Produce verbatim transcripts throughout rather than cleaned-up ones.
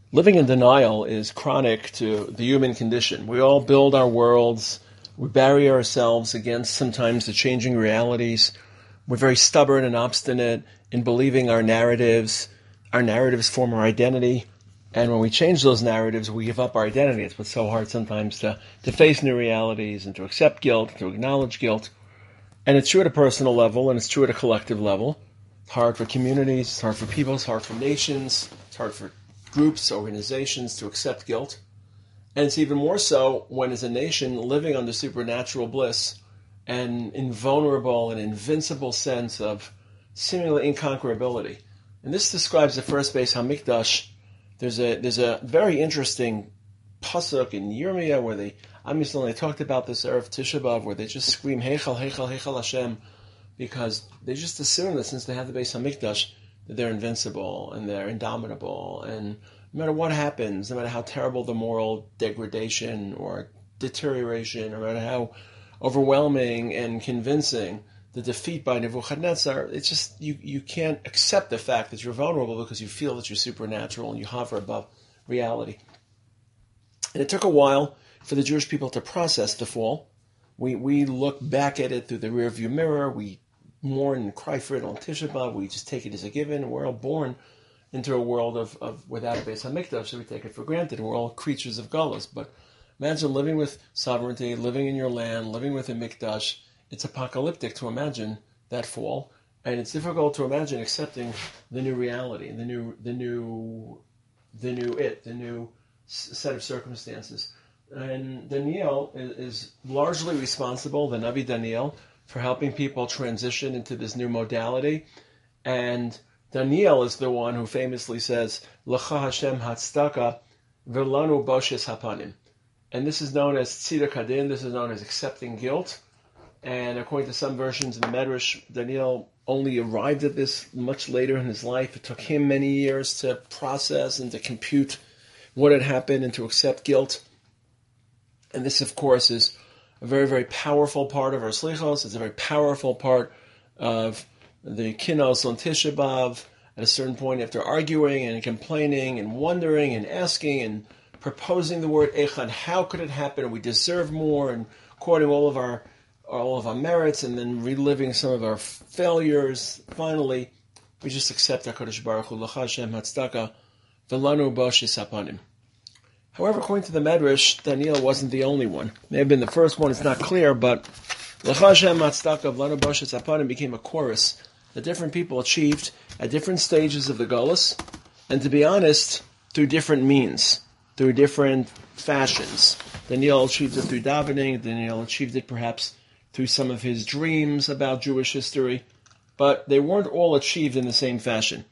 Living in denial is chronic to the human condition. We all build our worlds. We bury ourselves against sometimes the changing realities. We're very stubborn and obstinate in believing our narratives. Our narratives form our identity. And when we change those narratives, we give up our identity. It's what's so hard sometimes to, to face new realities and to accept guilt, to acknowledge guilt. And it's true at a personal level, and it's true at a collective level. It's hard for communities, it's hard for people, it's hard for nations, it's hard for groups, organizations to accept guilt. And it's even more so when as a nation living under supernatural bliss and invulnerable and invincible sense of seemingly inconquerability. And this describes the first Beis Hamikdash. There's a there's a very interesting pasuk in Yirmiyah where they, I'm used to, they talked about this Erev Tisha B'Av, where they just scream Heichal, Heichal, Heichal Hashem, because they just assume that since they have the Beis Hamikdash, that they're invincible and they're indomitable, and no matter what happens, no matter how terrible the moral degradation or deterioration, no matter how overwhelming and convincing the defeat by Nebuchadnezzar, it's just, you, you can't accept the fact that you're vulnerable because you feel that you're supernatural and you hover above reality. And it took a while for the Jewish people to process the fall. We we look back at it through the rearview mirror, we mourn and cry for it on Tisha B'Av, we just take it as a given. We're all born into a world of, of without a Beis Hamikdash, so we take it for granted. We're all creatures of Galus. But imagine living with sovereignty, living in your land, living with a Mikdash. It's apocalyptic to imagine that fall, and it's difficult to imagine accepting the new reality, the new, the new, the new it, the new set of circumstances. And Daniel is, is largely responsible, the Navi Daniel, for helping people transition into this new modality. And Daniel is the one who famously says, L'cha Hashem hatzdaka v'lanu boshes hapanim. And this is known as tziduk hadin, this is known as accepting guilt. And according to some versions in the Medrash, Daniel only arrived at this much later in his life. It took him many years to process and to compute what had happened and to accept guilt. And this, of course, is a very, very powerful part of our slichos. It's a very powerful part of the kinos on Tisha B'Av. At a certain point, after arguing and complaining and wondering and asking and proposing the word echad, how could it happen? We deserve more, and quoting all of our all of our merits, and then reliving some of our failures. Finally, we just accept HaKadosh Baruch Hu, L'cha Hashem hatzdaka v'lanu boshes hapanim. However, according to the Medrash, Daniel wasn't the only one. May have been the first one, it's not clear, but L'cha Hashem hatzdaka v'lanu boshes hapanim became a chorus that different people achieved at different stages of the Golus, and to be honest, through different means, through different fashions. Daniel achieved it through davening, Daniel achieved it perhaps through some of his dreams about Jewish history, but they weren't all achieved in the same fashion.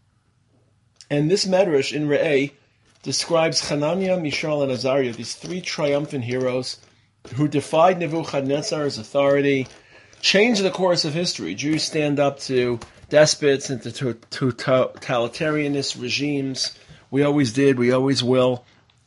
And this Medrash in Re'eh describes Hananiah, Mishael, and Azariah, these three triumphant heroes who defied Nebuchadnezzar's authority, changed the course of history. Jews stand up to despots and to, to, to totalitarianist regimes. We always did, we always will.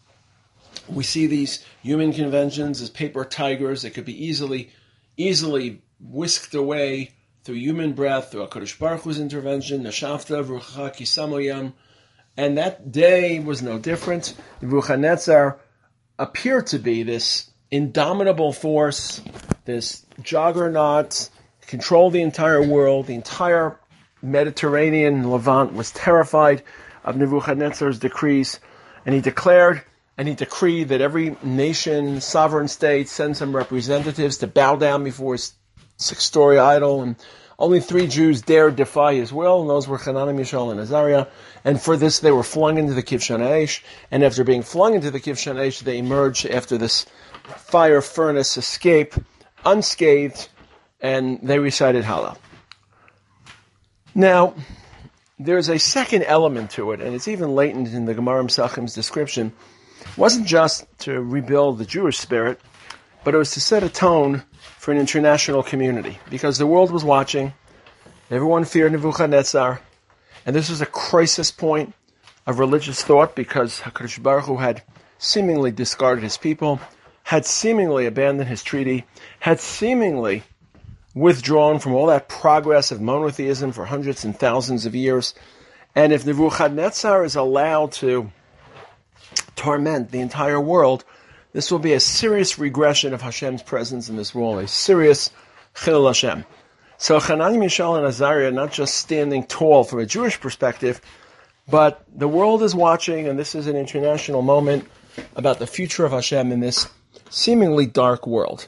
We see these human conventions as paper tigers that could be easily easily whisked away through human breath, through HaKadosh Baruch Hu's intervention, Nashafta v'rucha kisamoyam. And that day was no different. Nebuchadnezzar appeared to be this indomitable force, this juggernaut, controlled the entire world. The entire Mediterranean Levant was terrified of Nebuchadnezzar's decrees, and he declared and he decreed that every nation, sovereign state, send some representatives to bow down before his six-story idol. And only three Jews dared defy his will, and those were Hananiah, Mishael, and Azariah. And for this, they were flung into the Kivshan Eish. And after being flung into the Kivshan Eish, they emerged after this fire furnace escape, unscathed, and they recited Hallel. Now, there's a second element to it, and it's even latent in the Gemara Mesachim's description. It wasn't just to rebuild the Jewish spirit, but it was to set a tone for an international community, because the world was watching. Everyone feared Nebuchadnezzar, and this was a crisis point of religious thought, because HaKadosh Baruch Hu had seemingly discarded his people, had seemingly abandoned his treaty, had seemingly withdrawn from all that progress of monotheism for hundreds and thousands of years. And if Nebuchadnezzar is allowed to torment the entire world, this will be a serious regression of Hashem's presence in this world, a serious Chilul Hashem. So Hananiah, Mishael, and Azariah are not just standing tall from a Jewish perspective, but the world is watching, and this is an international moment about the future of Hashem in this seemingly dark world.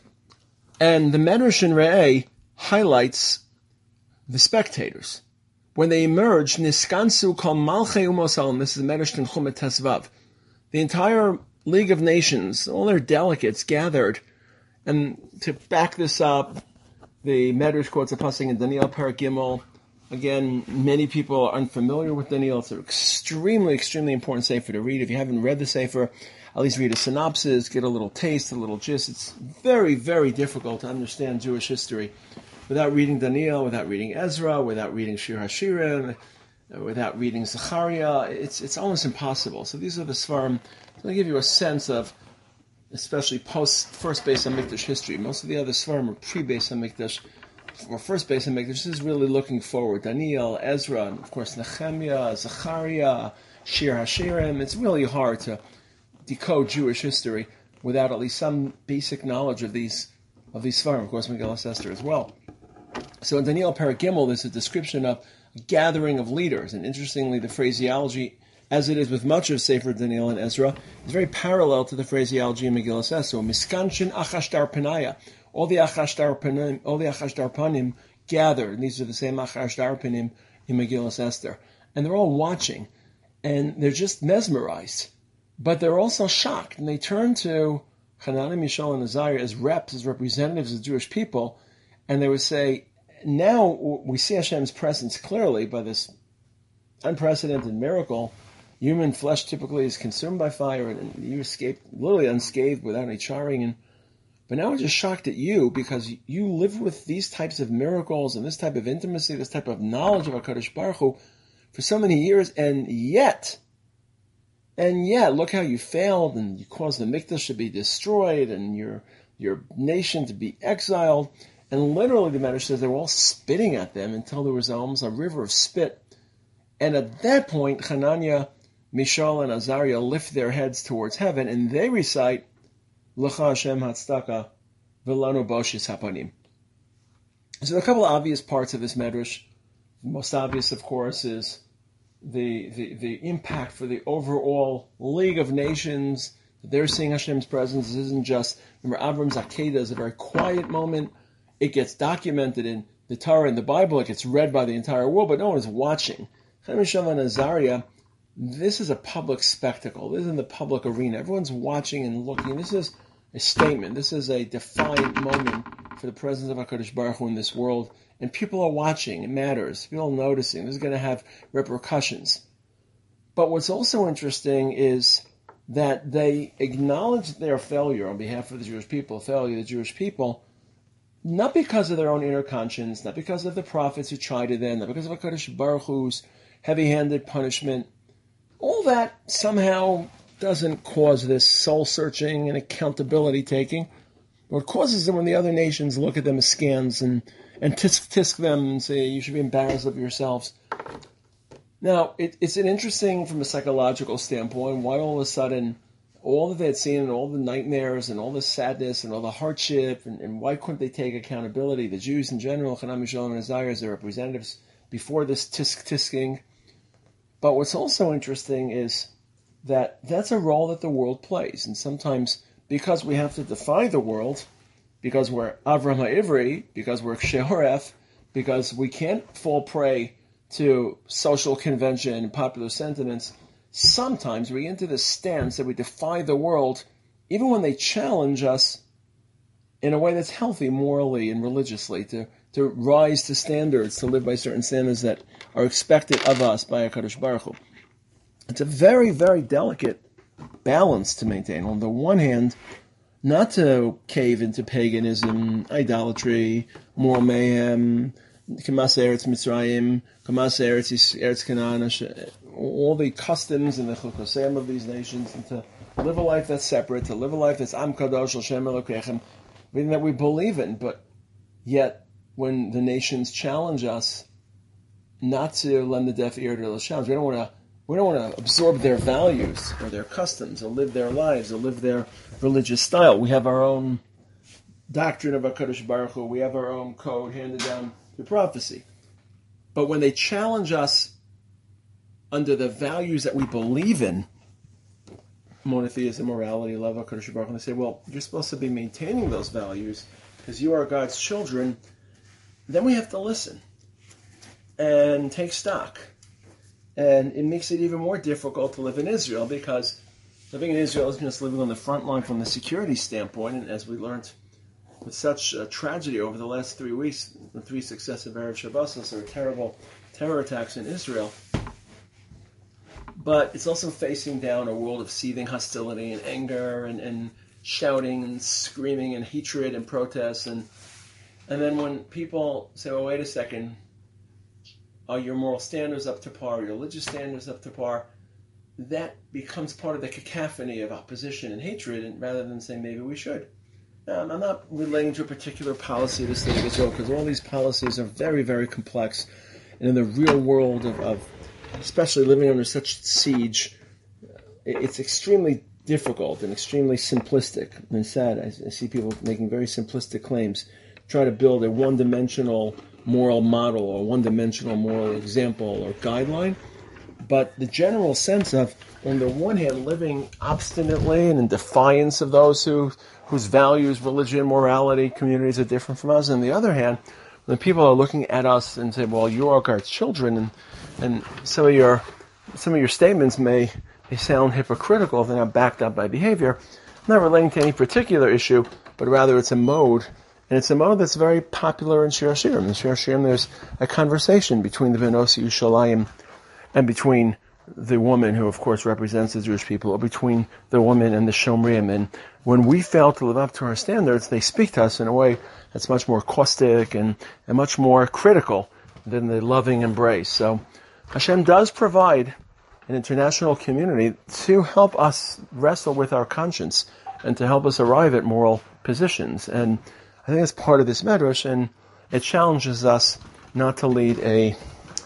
And the Medrash in Re'eh highlights the spectators. When they emerge, Niskansu kol malchei umos ha'olam, this is the Medrash in Chumet Tesvav, the entire League of Nations, all their delegates gathered, and to back this up, the Medrash quotes a passage in Daniel Perek Gimel. Again, many people are unfamiliar with Daniel. It's an extremely, extremely important sefer to read. If you haven't read the sefer, at least read a synopsis, get a little taste, a little gist. It's very, very difficult to understand Jewish history without reading Daniel, without reading Ezra, without reading Shir HaShirim, without reading Zechariah. It's it's almost impossible. So these are the Sfarim to give you a sense of, especially post first Beis HaMikdash history. Most of the other Sfarim are pre-Beis HaMikdash. Or first Beis HaMikdash, this is really looking forward. Daniel, Ezra, and of course Nehemiah, Zechariah, Shir HaShirim. It's really hard to decode Jewish history without at least some basic knowledge of these of these Sfarim. Of course, Megillah Esther as well. So in Daniel Perek Gimel, there's a description of a gathering of leaders, and interestingly, the phraseology, as it is with much of Sefer Daniel and Ezra, is very parallel to the phraseology in Megillah Esther. Miskanshin Achashtar Panaya. All the Achashtar Panim, all the Achashtar Panim gathered, and these are the same Achashtar Panim in Megillah Esther, and they're all watching, and they're just mesmerized, but they're also shocked, and they turn to Hananiah, Mishael, and Azariah as reps, as representatives of the Jewish people, and they would say, now we see Hashem's presence clearly by this unprecedented miracle. Human flesh typically is consumed by fire, and you escape literally unscathed without any charring. And but now we're just shocked at you because you live with these types of miracles and this type of intimacy, this type of knowledge of HaKadosh Baruch Hu for so many years, and yet, and yet, look how you failed, and you caused the Mikdash to be destroyed, and your your nation to be exiled. And literally, the Medrash says they were all spitting at them until there was almost a river of spit. And at that point, Hananiah, Mishael, and Azariah lift their heads towards heaven, and they recite, L'cha Hashem Hatzdaka, V'lanu Boshis Hapanim. So there are a couple of obvious parts of this Medrash. The most obvious, of course, is the, the, the impact for the overall League of Nations. They're seeing Hashem's presence. This isn't just, remember, Avram Zakeda is a very quiet moment. It gets documented in the Torah and the Bible. It gets read by the entire world, but no one is watching. Hananiah and Azariah, this is a public spectacle. This is in the public arena. Everyone's watching and looking. This is a statement. This is a defiant moment for the presence of HaKadosh Baruch Hu in this world. And people are watching. It matters. People are noticing. This is going to have repercussions. But what's also interesting is that they acknowledge their failure on behalf of the Jewish people, failure of the Jewish people, not because of their own inner conscience, not because of the prophets who chided them, not because of HaKadosh Baruch Hu's heavy-handed punishment. All that somehow doesn't cause this soul-searching and accountability-taking. What causes them when the other nations look at them as scans and, and tisk-tisk them and say, you should be embarrassed of yourselves. Now, it, it's an interesting, from a psychological standpoint, why all of a sudden all that they had seen and all the nightmares and all the sadness and all the hardship, and, and why couldn't they take accountability? The Jews in general, Hananiah, Mishael, and Azariah as their representatives before this tisk-tisking. But what's also interesting is that that's a role that the world plays. And sometimes, because we have to defy the world, because we're Avraham HaIvri, because we're Sheoref, because we can't fall prey to social convention and popular sentiments, sometimes we get into this stance that we defy the world, even when they challenge us in a way that's healthy morally and religiously, to, to rise to standards, to live by certain standards that are expected of us by HaKadosh Baruch Hu. It's a very, very delicate balance to maintain. On the one hand, not to cave into paganism, idolatry, moral mayhem, Kamas Eretz Mitzrayim, Kamas Eretz Eretz Canaan, all the customs and the chukosem of these nations, and to live a life that's separate, to live a life that's Am Kadosh Hashem Elokechem, everything that we believe in. But yet, when the nations challenge us, not to lend the deaf ear to those challenges, we don't want to We don't want to absorb their values or their customs or live their lives or live their religious style. We have our own doctrine of HaKadosh Baruch Hu. We have our own code handed down through prophecy. But when they challenge us under the values that we believe in, monotheism, morality, love, HaKadosh Baruch Hu, and they say, well, you're supposed to be maintaining those values because you are God's children, then we have to listen and take stock. And it makes it even more difficult to live in Israel, because living in Israel is just living on the front line from the security standpoint. And as we learned with such a tragedy over the last three weeks, the three successive Erev Shabbosos, there were terrible terror attacks in Israel. But it's also facing down a world of seething hostility and anger and, and shouting and screaming and hatred and protests. And, and then when people say, well, wait a second, are your moral standards up to par? Your religious standards up to par? That becomes part of the cacophony of opposition and hatred, and rather than saying maybe we should. Now, I'm not relating to a particular policy of the state of Israel, because all these policies are very, very complex. And in the real world of, of especially living under such siege, it's extremely difficult and extremely simplistic. And sad, I, I see people making very simplistic claims, try to build a one-dimensional moral model or one-dimensional moral example or guideline. But the general sense of, on the one hand, living obstinately and in defiance of those who whose values, religion, morality, communities are different from us, and on the other hand, when people are looking at us and say, well, you are God's children, and, and some of your some of your statements may, may sound hypocritical if they're not backed up by behavior, not relating to any particular issue, but rather it's a mode. And it's a mode that's very popular in Shir Hashirim. In Shir Hashirim, there's a conversation between the Benosi Yerushalayim and between the woman, who of course represents the Jewish people, or between the woman and the Shomrim. And when we fail to live up to our standards, they speak to us in a way that's much more caustic and, and much more critical than the loving embrace. So Hashem does provide an international community to help us wrestle with our conscience and to help us arrive at moral positions. And I think that's part of this medrash, and it challenges us not to lead a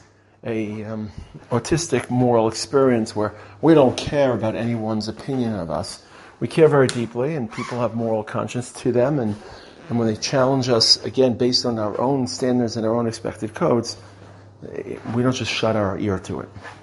a um, autistic moral experience where we don't care about anyone's opinion of us. We care very deeply, and people have moral conscience to them, and, and when they challenge us, again, based on our own standards and our own expected codes, we don't just shut our ear to it.